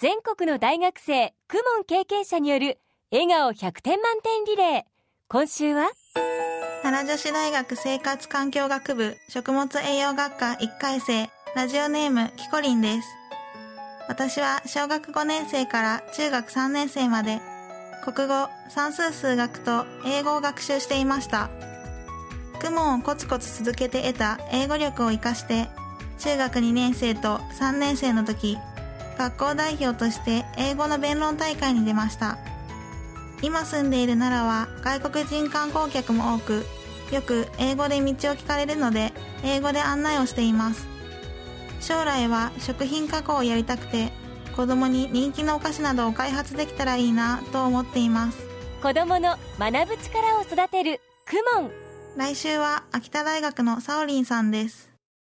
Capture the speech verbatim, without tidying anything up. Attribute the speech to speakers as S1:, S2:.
S1: 全国の大学生公文経験者による笑顔ひゃくてん満点リレー。今週は
S2: 奈良女子大学生活環境学部食物栄養学科いっかい生、ラジオネームキコリンです。私は小学ごねん生から中学さんねん生まで国語、算数数学と英語を学習していました。公文をコツコツ続けて得た英語力を活かして中学にねん生とさんねん生の時、学校代表として英語の弁論大会に出ました。今住んでいる奈良は外国人観光客も多く、よく英語で道を聞かれるので英語で案内をしています。将来は食品加工をやりたくて、子供に人気のお菓子などを開発できたらいいなと思っています。
S1: 子供の学ぶ力を育てる公文。
S2: 来週は秋田大学のサオリンさんです。